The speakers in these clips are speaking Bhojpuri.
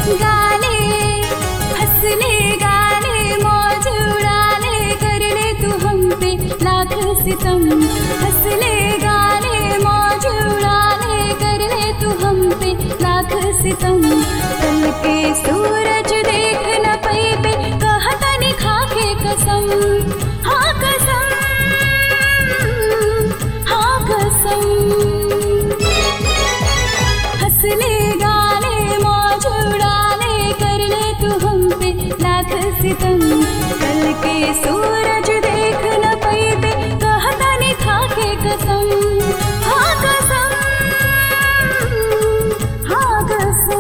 गाले हंसले गाले मौज उड़ाले कर ले तू हम पे लाख सितम हंसले गाले मौज उड़ाले कर ले तू हम पे लाख सितम कल के सूरज देख न पैबे कहता नि खा के कसम हाँ कसम हाँ कसम हंसले गाले मौज उड़ाले कर ले तू हम पे लाख सितम कल के सूरज देख न पैबे कहता नि खा के कसम हाँ कसम हाँ कसम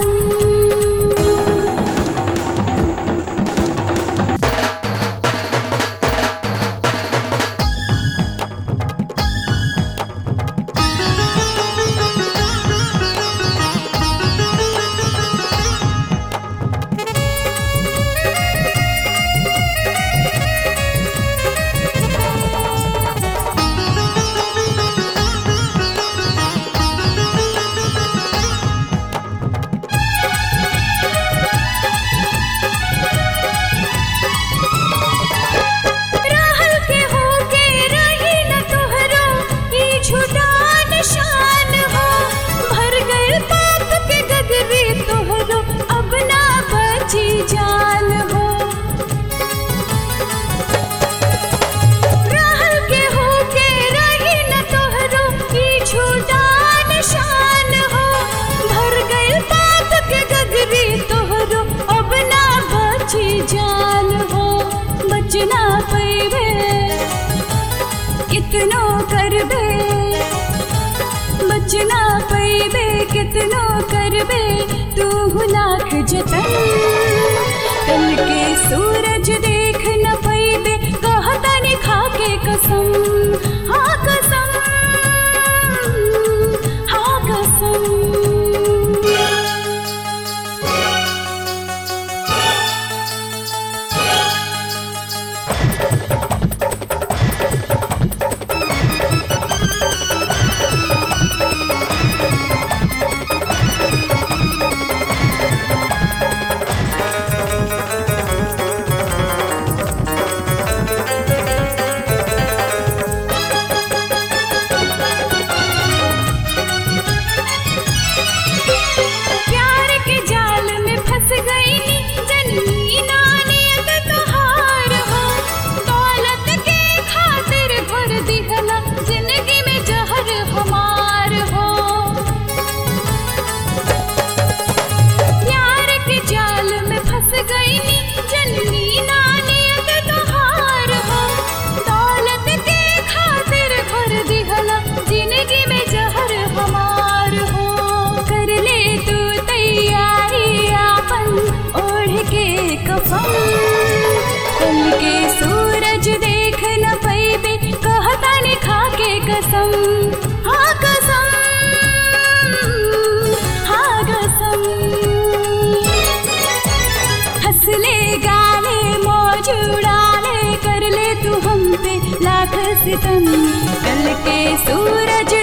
बचना पैबे कितनो करबे बचना पैबे कितनो करबे तू लाख जतन कल के सूरज देख न पैबे कहता नि खा के कसम हाँ कसम हाँ कसम कल के सूरज देख न पैबे कहता नि खा के कसम हाँ कसम हाँ कसम हंसले गाले मौज उड़ाले कर ले तू हम पे लाख सितम कल के सूरज